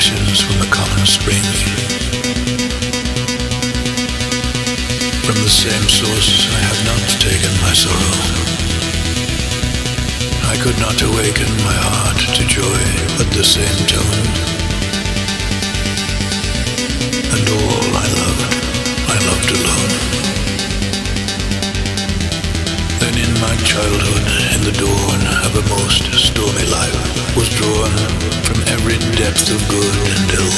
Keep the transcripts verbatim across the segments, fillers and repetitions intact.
passions from a common spring. From the same source I have not taken my sorrow. I could not awaken my heart to joy at the same tone. And all I loved, I loved alone. Then in my childhood, in the dawn of a most stormy life, was drawn from every depth of good and ill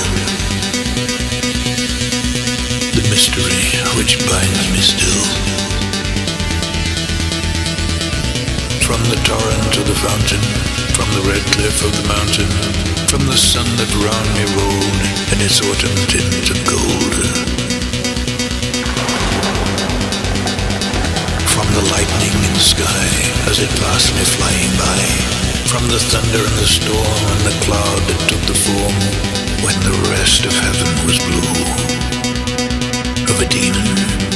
the mystery which binds me still. From the torrent to the fountain, from the red cliff of the mountain, from the sun that round me rolled in its autumn tint of gold, from the lightning in the sky as it passed me flying by, from the thunder and the storm and the cloud that took the form when the rest of heaven was blue, of a demon